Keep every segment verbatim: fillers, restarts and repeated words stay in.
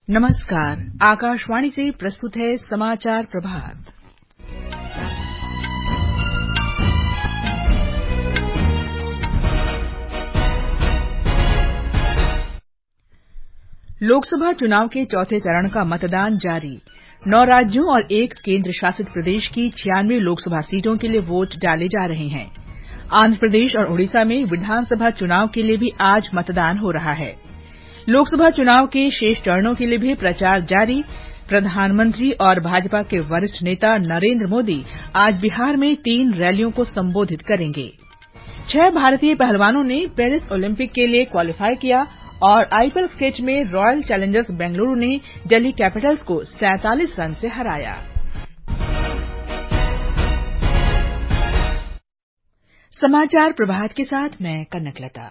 नमस्कार, आकाशवाणी से प्रस्तुत है समाचार प्रभात। लोकसभा चुनाव के चौथे चरण का मतदान जारी। नौ राज्यों और एक केंद्र शासित प्रदेश की छियानवे लोकसभा सीटों के लिए वोट डाले जा रहे हैं। आंध्र प्रदेश और ओडिशा में विधानसभा चुनाव के लिए भी आज मतदान हो रहा है। लोकसभा चुनाव के शेष चरणों के लिए भी प्रचार जारी। प्रधानमंत्री और भाजपा के वरिष्ठ नेता नरेंद्र मोदी आज बिहार में तीन रैलियों को संबोधित करेंगे। छह भारतीय पहलवानों ने पेरिस ओलंपिक के लिए क्वालीफाई किया और आईपीएल क्रिकेट में रॉयल चैलेंजर्स बेंगलुरु ने दिल्ली कैपिटल्स को सैंतालीस रन से हराया। समाचार प्रभात के साथ मैं कनकलता।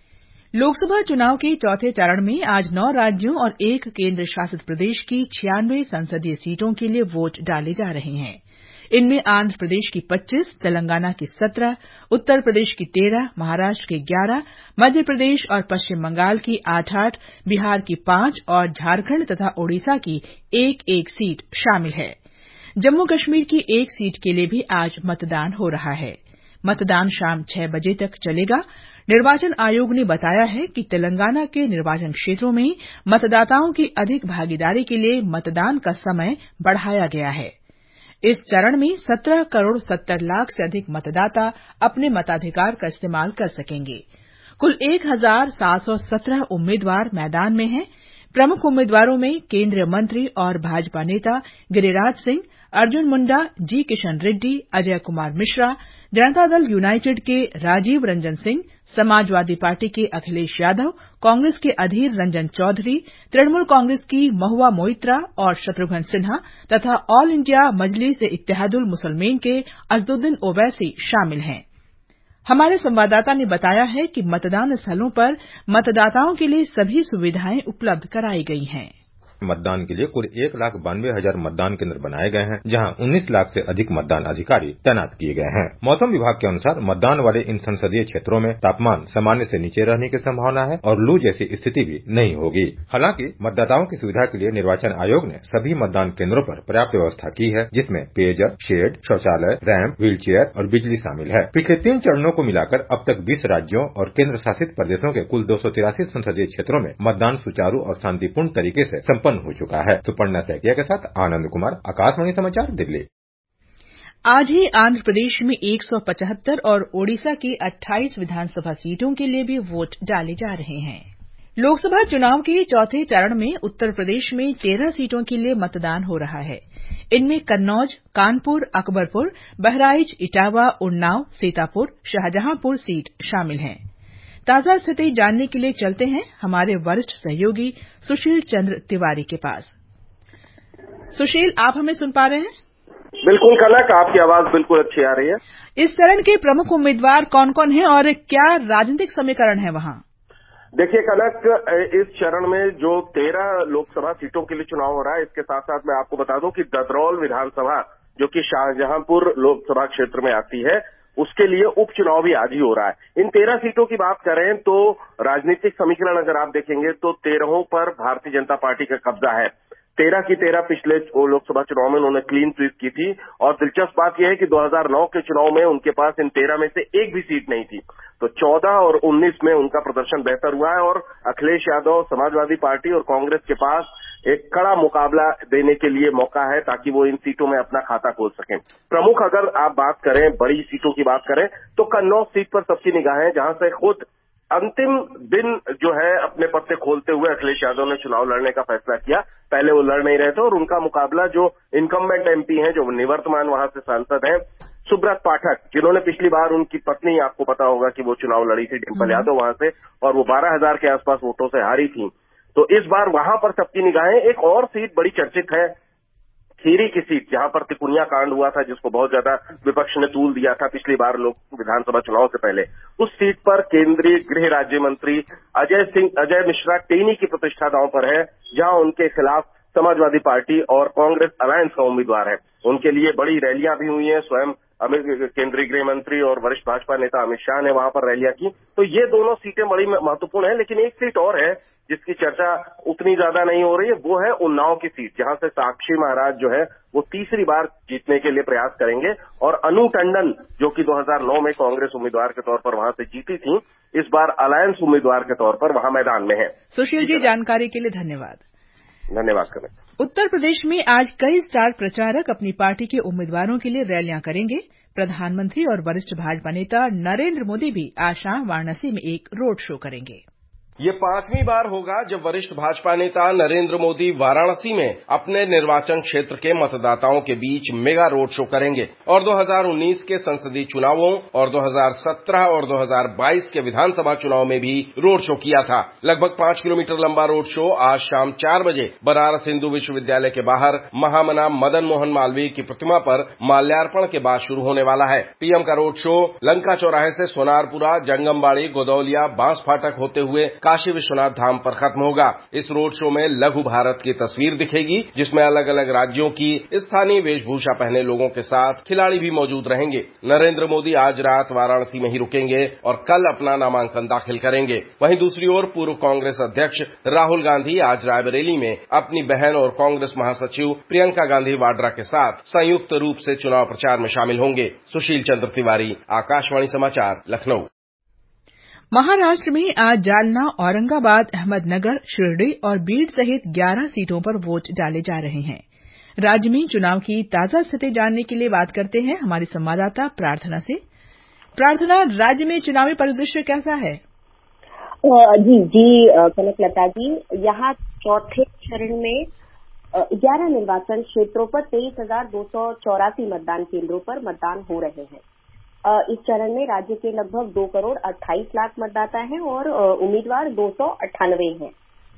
लोकसभा चुनाव के चौथे चरण में आज नौ राज्यों और एक केंद्र शासित प्रदेश की छियानवे संसदीय सीटों के लिए वोट डाले जा रहे हैं। इनमें आंध्र प्रदेश की पच्चीस, तेलंगाना की सत्रह, उत्तर प्रदेश की तेरह, महाराष्ट्र की ग्यारह, मध्य प्रदेश और पश्चिम बंगाल की आठ आठ, बिहार की पांच और झारखंड तथा ओडिशा की एक एक सीट शामिल है। जम्मू कश्मीर की एक सीट के लिए भी आज मतदान हो रहा है। मतदान शाम छह बजे तक चलेगा। निर्वाचन आयोग ने बताया है कि तेलंगाना के निर्वाचन क्षेत्रों में मतदाताओं की अधिक भागीदारी के लिए मतदान का समय बढ़ाया गया है। इस चरण में सत्रह करोड़ सत्तर लाख से अधिक मतदाता अपने मताधिकार का इस्तेमाल कर सकेंगे। कुल एक हजार सात सौ सत्रह उम्मीदवार मैदान में हैं। प्रमुख उम्मीदवारों में केंद्रीय मंत्री और भाजपा नेता गिरिराज सिंह, अर्जुन मुंडा, जी किशन रेड्डी, अजय कुमार मिश्रा, जनता दल यूनाइटेड के राजीव रंजन सिंह, समाजवादी पार्टी के अखिलेश यादव, कांग्रेस के अधीर रंजन चौधरी, तृणमूल कांग्रेस की महुआ मोइत्रा और शत्रुघ्न सिन्हा तथा ऑल इंडिया मजलिस-ए-इत्तेहादुल मुसलमीन के अजदुद्दीन ओवैसी शामिल हैं। हमारे संवाददाता ने बताया है कि मतदान स्थलों पर मतदाताओं के लिए सभी सुविधाएं उपलब्ध कराई गई हैं। मतदान के लिए कुल एक लाख बानवे हजार मतदान केंद्र बनाए गए हैं, जहां उन्नीस लाख से अधिक मतदान अधिकारी तैनात किए गए हैं। मौसम विभाग के अनुसार मतदान वाले इन संसदीय क्षेत्रों में तापमान सामान्य से नीचे रहने की संभावना है और लू जैसी स्थिति भी नहीं होगी। हालांकि मतदाताओं की सुविधा के लिए निर्वाचन आयोग ने सभी मतदान केंद्रों पर पर्याप्त व्यवस्था की है, जिसमें पेयजल, शेड, शौचालय, रैंप, व्हील चेयर और बिजली शामिल है। पिछले तीन चरणों को मिलाकर अब तक बीस राज्यों और केंद्र शासित प्रदेशों के कुल दो सौ तिरासी संसदीय क्षेत्रों में मतदान सुचारू और शांतिपूर्ण तरीके से संपन्न हो चुका है। सुपर्णा सैकिया के साथ आनंद कुमार, आकाशवाणी समाचार, दिल्ली। आज ही आंध्र प्रदेश में एक सौ पचहत्तर और ओडिशा की अट्ठाईस विधानसभा सीटों के लिए भी वोट डाले जा रहे हैं। लोकसभा चुनाव के चौथे चरण में उत्तर प्रदेश में तेरह सीटों के लिए मतदान हो रहा है। इनमें कन्नौज, कानपुर, अकबरपुर, बहराइच, इटावा, उन्नाव, सीतापुर, शाहजहांपुर सीट शामिल हैं। ताजा स्थिति जानने के लिए चलते हैं हमारे वरिष्ठ सहयोगी सुशील चंद्र तिवारी के पास। सुशील, आप हमें सुन पा रहे हैं? बिल्कुल कनक, आपकी आवाज बिल्कुल अच्छी आ रही है। इस चरण के प्रमुख उम्मीदवार कौन कौन हैं और क्या राजनीतिक समीकरण है वहां? देखिए कनक, इस चरण में जो तेरह लोकसभा सीटों के लिए चुनाव हो रहा है, इसके साथ साथ मैं आपको बता दूं कि ददरौल विधानसभा जो कि शाहजहांपुर लोकसभा क्षेत्र में आती है, उसके लिए उपचुनाव भी आज ही हो रहा है। इन तेरह सीटों की बात करें तो राजनीतिक समीकरण अगर आप देखेंगे तो तेरहों पर भारतीय जनता पार्टी का कब्जा है। तेरह की तेरह पिछले लोकसभा चुनाव में उन्होंने क्लीन स्वीप की थी और दिलचस्प बात यह है कि दो हज़ार नौ के चुनाव में उनके पास इन तेरह में से एक भी सीट नहीं थी। तो चौदह और उन्नीस में उनका प्रदर्शन बेहतर हुआ है और अखिलेश यादव, समाजवादी पार्टी और कांग्रेस के पास एक कड़ा मुकाबला देने के लिए मौका है ताकि वो इन सीटों में अपना खाता खोल सकें। प्रमुख अगर आप बात करें, बड़ी सीटों की बात करें तो कन्नौज सीट पर सबकी निगाहें, जहां से खुद अंतिम दिन जो है अपने पत्ते खोलते हुए अखिलेश यादव ने चुनाव लड़ने का फैसला किया। पहले वो लड़ नहीं रहे थे और उनका मुकाबला जो इनकम्बेंट एमपी हैं, जो निवर्तमान वहां से सांसद हैं, सुब्रत पाठक, जिन्होंने पिछली बार उनकी पत्नी, आपको पता होगा कि वो चुनाव लड़ी थी, डिंपल यादव, वहां से, और वो बारह हजार के आसपास वोटों से हारी थी। तो इस बार वहां पर सबकी निगाहें। एक और सीट बड़ी चर्चित है, खीरी की सीट, जहां पर तिकुनिया कांड हुआ था, जिसको बहुत ज्यादा विपक्ष ने तूल दिया था पिछली बार लोक विधानसभा चुनाव से पहले। उस सीट पर केंद्रीय गृह राज्य मंत्री अजय सिंह अजय मिश्रा टेनी की प्रतिष्ठा दांव पर है, जहां उनके खिलाफ समाजवादी पार्टी और कांग्रेस अलायंस का उम्मीदवार है। उनके लिए बड़ी रैलियां भी हुई हैं। स्वयं अमित केंद्रीय गृह मंत्री और वरिष्ठ भाजपा नेता अमित शाह ने वहां पर रैलियां की। तो ये दोनों सीटें बड़ी महत्वपूर्ण है, लेकिन एक सीट और है जिसकी चर्चा उतनी ज्यादा नहीं हो रही है, वो है उन्नाव की सीट, जहां से साक्षी महाराज जो है वो तीसरी बार जीतने के लिए प्रयास करेंगे और अनु टंडन जो कि दो हज़ार नौ में कांग्रेस उम्मीदवार के तौर पर वहां से जीती थी, इस बार अलायंस उम्मीदवार के तौर पर वहां मैदान में है। सुशील जी, जानकारी के लिए धन्यवाद। धन्यवाद करें। उत्तर प्रदेश में आज कई स्टार प्रचारक अपनी पार्टी के उम्मीदवारों के लिए रैलियां करेंगे। प्रधानमंत्री और वरिष्ठ भाजपा नेता नरेंद्र मोदी भी आज शाम वाराणसी में एक रोड शो करेंगे। ये पांचवी बार होगा जब वरिष्ठ भाजपा नेता नरेंद्र मोदी वाराणसी में अपने निर्वाचन क्षेत्र के मतदाताओं के बीच मेगा रोड शो करेंगे और दो हज़ार उन्नीस के संसदीय चुनावों और दो हज़ार सत्रह और दो हज़ार बाईस के विधानसभा चुनाव में भी रोड शो किया था। लगभग पांच किलोमीटर लंबा रोड शो आज शाम चार बजे बनारस हिंदू विश्वविद्यालय के बाहर महामना मदन मोहन मालवीय की प्रतिमा पर माल्यार्पण के बाद शुरू होने वाला है। पीएम का रोड शो लंका चौराहे से सोनारपुरा, जंगमबाड़ी, गोदौलिया, बांस फाटक होते हुए काशी विश्वनाथ धाम पर खत्म होगा। इस रोड शो में लघु भारत की तस्वीर दिखेगी, जिसमें अलग अलग राज्यों की स्थानीय वेशभूषा पहने लोगों के साथ खिलाड़ी भी मौजूद रहेंगे। नरेंद्र मोदी आज रात वाराणसी में ही रुकेंगे और कल अपना नामांकन दाखिल करेंगे। वहीं दूसरी ओर पूर्व कांग्रेस अध्यक्ष राहुल गांधी आज रायबरेली में अपनी बहन और कांग्रेस महासचिव प्रियंका गांधी वाड्रा के साथ संयुक्त रूप से चुनाव प्रचार में शामिल होंगे। सुशील चंद्र तिवारी, आकाशवाणी समाचार, लखनऊ। महाराष्ट्र में आज जालना, औरंगाबाद, अहमदनगर, शिरडी और बीड सहित ग्यारह सीटों पर वोट डाले जा रहे हैं। राज्य में चुनाव की ताजा स्थिति जानने के लिए बात करते हैं हमारी संवाददाता प्रार्थना से। प्रार्थना, राज्य में चुनावी परिदृश्य कैसा है? जी जी कनकलता जी, यहाँ चौथे चरण में ग्यारह निर्वाचन क्षेत्रों पर तेईस हजार दो सौ चौरासी मतदान केंद्रों पर मतदान हो रहे हैं। इस चरण में राज्य के लगभग दो करोड़ अट्ठाईस लाख मतदाता हैं और उम्मीदवार दो सौ अट्ठानवे हैं।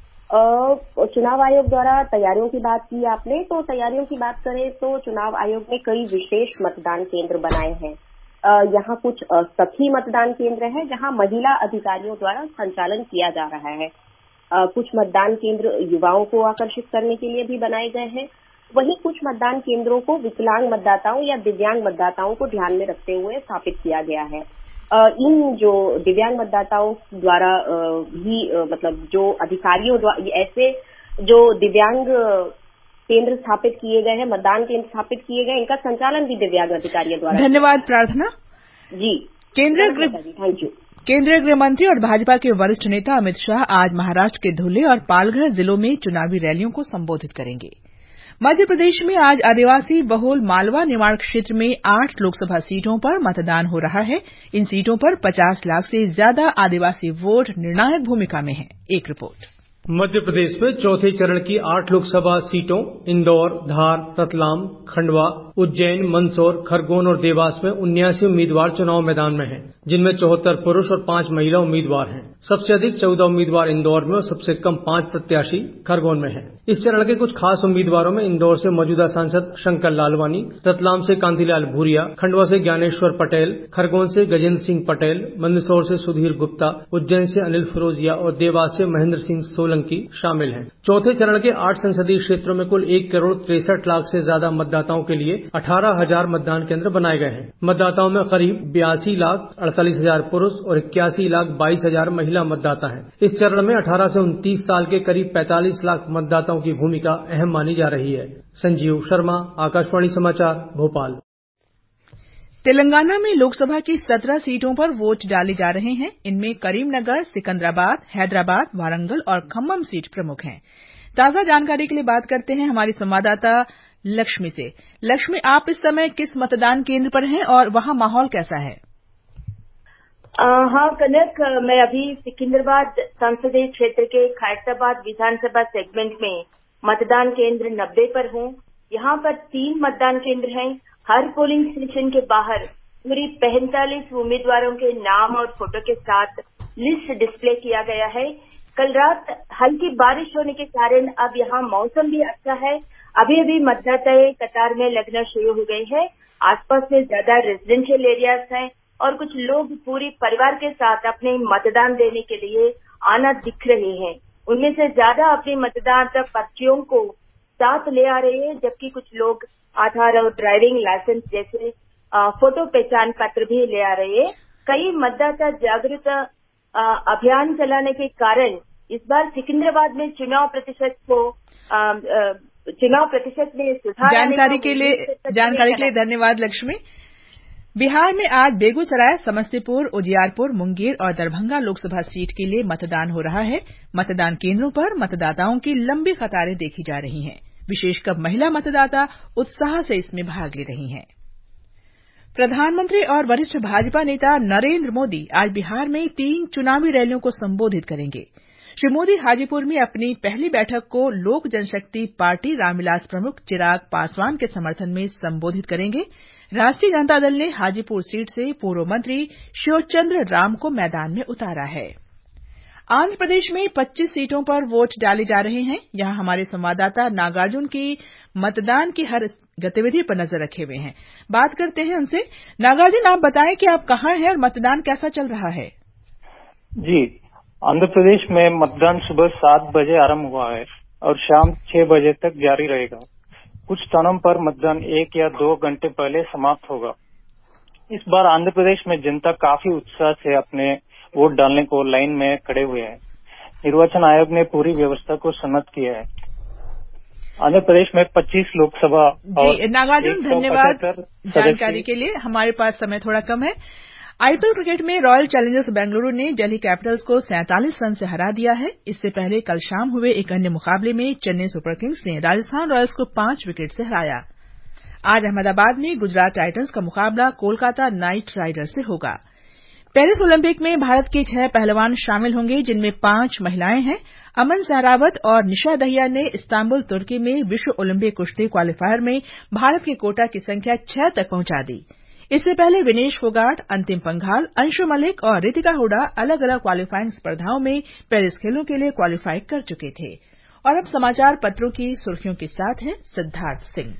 चुनाव आयोग द्वारा तैयारियों की बात की आपने, तो तैयारियों की बात करें तो चुनाव आयोग ने कई विशेष मतदान केंद्र बनाए हैं। यहाँ कुछ सखी मतदान केंद्र हैं जहाँ महिला अधिकारियों द्वारा संचालन किया जा रहा है। कुछ मतदान केंद्र युवाओं को आकर्षित करने के लिए भी बनाए गए हैं। वहीं कुछ मतदान केंद्रों को विकलांग मतदाताओं या दिव्यांग मतदाताओं को ध्यान में रखते हुए स्थापित किया गया है। इन जो दिव्यांग मतदाताओं द्वारा भी मतलब जो अधिकारियों द्वारा ऐसे जो दिव्यांग केंद्र स्थापित किए गए हैं, मतदान केंद्र स्थापित किए गए, इनका संचालन भी दिव्यांग अधिकारियों द्वारा। धन्यवाद प्रार्थना जी। केंद्रीय गृह थैंक यू केंद्रीय गृह मंत्री और भाजपा के वरिष्ठ नेता अमित शाह आज महाराष्ट्र के धुले और पालघर जिलों में चुनावी रैलियों को संबोधित करेंगे। मध्य प्रदेश में आज आदिवासी बहुल मालवा निमाड़ क्षेत्र में आठ लोकसभा सीटों पर मतदान हो रहा है। इन सीटों पर पचास लाख से ज्यादा आदिवासी वोट निर्णायक भूमिका में हैं। एक रिपोर्ट। मध्य प्रदेश में चौथे चरण की आठ लोकसभा सीटों इंदौर, धार, रतलाम, खंडवा, उज्जैन, मंदसौर, खरगोन और देवास में उन्यासी उम्मीदवार चुनाव मैदान में हैं, जिनमें चौहत्तर पुरुष और पांच महिला उम्मीदवार हैं। सबसे अधिक चौदह उम्मीदवार इंदौर में और सबसे कम पांच प्रत्याशी खरगोन में हैं। इस चरण के कुछ खास उम्मीदवारों में इंदौर से मौजूदा सांसद शंकर लालवानी, रतलाम से कांतिलाल भूरिया, खंडवा से ज्ञानेश्वर पटेल, खरगोन से गजेंद्र सिंह पटेल, मंदसौर से सुधीर गुप्ता, उज्जैन से अनिल फिरोजिया और देवास से महेंद्र सिंह सोलंकी शामिल हैं। चौथे चरण के आठ संसदीय क्षेत्रों में कुल एक करोड़ तिरसठ लाख से ज्यादा मतदाताओं के लिए अठारह हजार मतदान केंद्र बनाए गए हैं। मतदाताओं में करीब बयासी लाख अड़तालीस हजार पुरुष और इक्यासी लाख बाईस हजार महिला मतदाता हैं। इस चरण में अठारह से उनतीस साल के करीब पैंतालीस लाख मतदाताओं की भूमिका अहम मानी जा रही है। संजीव शर्मा, आकाशवाणी समाचार, भोपाल। तेलंगाना में लोकसभा की सत्रह सीटों पर वोट डाले जा रहे हैं। इनमें करीमनगर, सिकंदराबाद, हैदराबाद, वारंगल और खम्मम सीट प्रमुख हैं। ताजा जानकारी के लिए बात करते हैं हमारी संवाददाता लक्ष्मी से। लक्ष्मी, आप इस समय किस मतदान केंद्र पर हैं और वहां माहौल कैसा है? हाँ कनक, मैं अभी सिकंदराबाद संसदीय क्षेत्र के खैरताबाद विधानसभा सेगमेंट में मतदान केंद्र नब्बे पर हूँ। यहाँ पर तीन मतदान केंद्र हैं। हर पोलिंग स्टेशन के बाहर पूरी पैंतालीस उम्मीदवारों के नाम और फोटो के साथ लिस्ट डिस्प्ले किया गया है। कल रात हल्की बारिश होने के कारण अब यहाँ मौसम भी अच्छा है। अभी अभी मतदाता कतार में लगना शुरू हो गए हैं। आसपास में ज्यादा रेजिडेंशियल एरियाज हैं और कुछ लोग पूरी परिवार के साथ अपने मतदान देने के लिए आना दिख रहे हैं। उनमें से ज्यादा अपनी मतदाता पर्चियों को साथ ले आ रहे हैं, जबकि कुछ लोग आधार और ड्राइविंग लाइसेंस जैसे फोटो पहचान पत्र भी ले आ रहे हैं। कई मतदाता जागरूकता अभियान चलाने के कारण इस बार सिकंदराबाद में चुनाव प्रतिशत को आ, आ, चुनाव प्रतिशत में सुधार जानकारी के लिए जानकारी के लिए धन्यवाद लक्ष्मी। बिहार में आज बेगूसराय, समस्तीपुर, उजियारपुर, मुंगेर और दरभंगा लोकसभा सीट के लिए मतदान हो रहा है। मतदान केंद्रों पर मतदाताओं की लंबी कतारें देखी जा रही हैं। विशेषकर महिला मतदाता उत्साह से इसमें भाग ले रही हैं। प्रधानमंत्री और वरिष्ठ भाजपा नेता नरेंद्र मोदी आज बिहार में तीन चुनावी रैलियों को संबोधित करेंगे। श्री मोदी हाजीपुर में अपनी पहली बैठक को लोक जनशक्ति पार्टी रामविलास प्रमुख चिराग पासवान के समर्थन में संबोधित करेंगे। राष्ट्रीय जनता दल ने हाजीपुर सीट से पूर्व मंत्री शिवचंद्र राम को मैदान में उतारा है। आंध्र प्रदेश में पच्चीस सीटों पर वोट डाले जा रहे हैं। यहां हमारे संवाददाता नागार्जुन की मतदान की हर गतिविधि पर नजर रखे हुए हैं। बात करते हैं उनसे। नागार्जुन, आप बताएं कि आप कहां हैं और मतदान कैसा चल रहा है? जी, आंध्र प्रदेश में मतदान सुबह सात बजे आरंभ हुआ है और शाम छह बजे तक जारी रहेगा। कुछ स्थानों पर मतदान एक या दो घंटे पहले समाप्त होगा। इस बार आंध्र प्रदेश में जनता काफी उत्साह से अपने वोट डालने को लाइन में खड़े हुए हैं। निर्वाचन आयोग ने पूरी व्यवस्था को सम्मत किया है। आंध्र प्रदेश में पच्चीस लोकसभा जी नागार्जुन, धन्यवाद जानकारी के लिए। हमारे पास समय थोड़ा कम है। आईपीएल क्रिकेट में रॉयल चैलेंजर्स बेंगलुरु ने दिल्ली कैपिटल्स को सैंतालीस रन से हरा दिया है। इससे पहले कल शाम हुए एक अन्य मुकाबले में चेन्नई सुपर किंग्स ने राजस्थान रॉयल्स को पांच विकेट से हराया। आज अहमदाबाद में गुजरात टाइटंस का मुकाबला कोलकाता नाइट राइडर्स से होगा। पेरिस ओलंपिक में भारत के छह पहलवान शामिल होंगे, जिनमें पांच महिलाएं हैं। अमन सहरावत और निशा दहिया ने इस्तांबुल, तुर्की में विश्व ओलंपिक कुश्ती क्वालीफायर में भारत के कोटा की संख्या छह तक पहुंचा दी। इससे पहले विनेश फोगाट, अंतिम पंघाल, अंशु मलिक और रितिका हुडा अलग अलग क्वालीफाइंग स्पर्धाओं में पेरिस खेलों के लिए क्वालीफाई कर चुके थे। और अब समाचार पत्रों की सुर्खियों के साथ हैं सिद्धार्थ सिंह।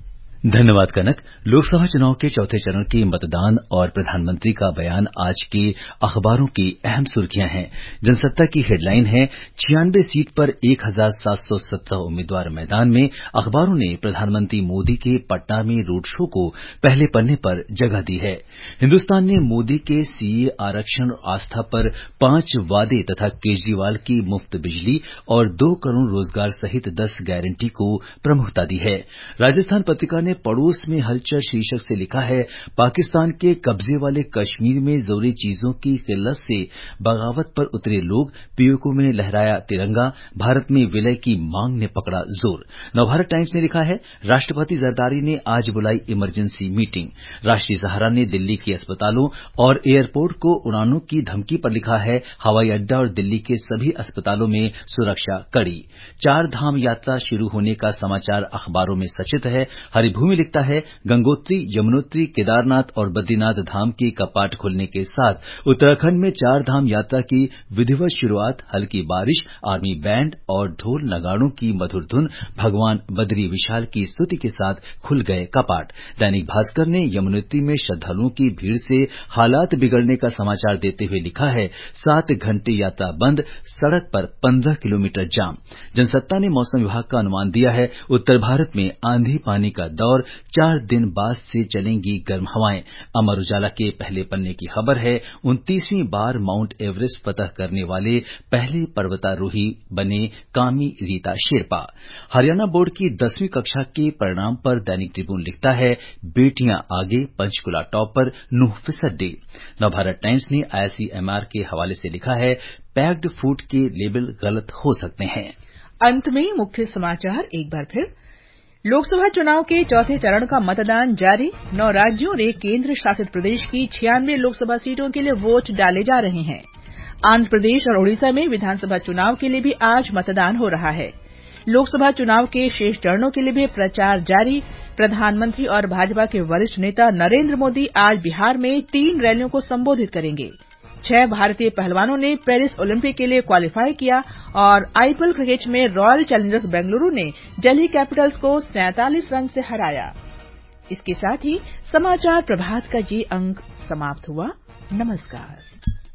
धन्यवाद कनक। लोकसभा चुनाव के चौथे चरण के मतदान और प्रधानमंत्री का बयान आज के अखबारों की अहम सुर्खियां हैं। जनसत्ता की हेडलाइन है छियानवे सीट पर एक हजार सात सौ सत्रह उम्मीदवार मैदान में। अखबारों ने प्रधानमंत्री मोदी के पटना में रोड शो को पहले पन्ने पर जगह दी है। हिन्दुस्तान ने मोदी के सीए आरक्षण और आस्था पर पांच वादे तथा केजरीवाल की मुफ्त बिजली और दो करोड़ रोजगार सहित दस गारंटी को प्रमुखता दी है। राजस्थान पत्रिका ने पड़ोस में हलचल शीर्षक से लिखा है पाकिस्तान के कब्जे वाले कश्मीर में जरूरी चीजों की किल्लत से बगावत पर उतरे लोग, पीओके में लहराया तिरंगा, भारत में विलय की मांग ने पकड़ा जोर। नवभारत टाइम्स ने लिखा है राष्ट्रपति जरदारी ने आज बुलाई इमरजेंसी मीटिंग। राष्ट्रीय सहारा ने दिल्ली के अस्पतालों और एयरपोर्ट को उड़ानों की धमकी पर लिखा है हवाई अड्डा और दिल्ली के सभी अस्पतालों में सुरक्षा कड़ी। चार धाम यात्रा शुरू होने का समाचार अखबारों में सचित है। हरिभूमि लिखता है गंगोत्री, यमुनोत्री, केदारनाथ और बद्रीनाथ धाम के कपाट खुलने के साथ उत्तराखंड में चार धाम यात्रा की विधिवत शुरुआत। हल्की बारिश, आर्मी बैंड और ढोल नगाड़ों की मधुर धुन, भगवान बद्री विशाल की स्तुति के साथ खुल गए कपाट। दैनिक भास्कर ने यमुनोत्री में श्रद्धालुओं की भीड़ से हालात बिगड़ने का समाचार देते हुए लिखा है सात घंटे यात्रा बंद, सड़क पर पंद्रह किलोमीटर जाम। जनसत्ता ने मौसम विभाग का अनुमान दिया है उत्तर भारत में आंधी पानी का दौर, चार दिन बाद से चलेंगी गर्म हवाएं। अमर उजाला के पहले पन्ने की खबर है उनतीसवीं बार माउंट एवरेस्ट फतह करने वाले पहले पर्वतारोही बने कामी रीता शेरपा। हरियाणा बोर्ड की दसवीं कक्षा के परिणाम पर दैनिक ट्रिब्यून लिखता है बेटियां आगे, पंचकुला टॉपर, नूह फिसड्डी। नवभारत टाइम्स ने आईसीएमआर के हवाले से लिखा है पैक्ड फूड के लेबल गलत हो सकते हैं। अंत में मुख्य समाचार एक बार फिर। लोकसभा चुनाव के चौथे चरण का मतदान जारी। नौ राज्यों और एक केंद्र शासित प्रदेश की छियानवे लोकसभा सीटों के लिए वोट डाले जा रहे हैं। आंध्र प्रदेश और ओडिशा में विधानसभा चुनाव के लिए भी आज मतदान हो रहा है। लोकसभा चुनाव के शेष चरणों के लिए भी प्रचार जारी। प्रधानमंत्री और भाजपा के वरिष्ठ नेता नरेंद्र मोदी आज बिहार में तीन रैलियों को संबोधित करेंगे। छह भारतीय पहलवानों ने पेरिस ओलंपिक के लिए क्वालीफाई किया और आईपीएल क्रिकेट में रॉयल चैलेंजर्स बेंगलुरु ने दिल्ली कैपिटल्स को सैंतालीस रन से हराया। इसके साथ ही समाचार प्रभात का ये अंक समाप्त हुआ। नमस्कार।